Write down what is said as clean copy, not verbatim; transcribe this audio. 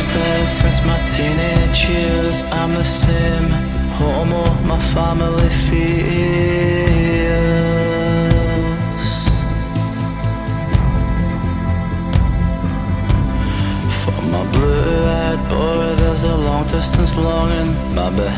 said since my teenage years I'm the same homo my family fears. For my blue-eyed boy there's a long distance longing. My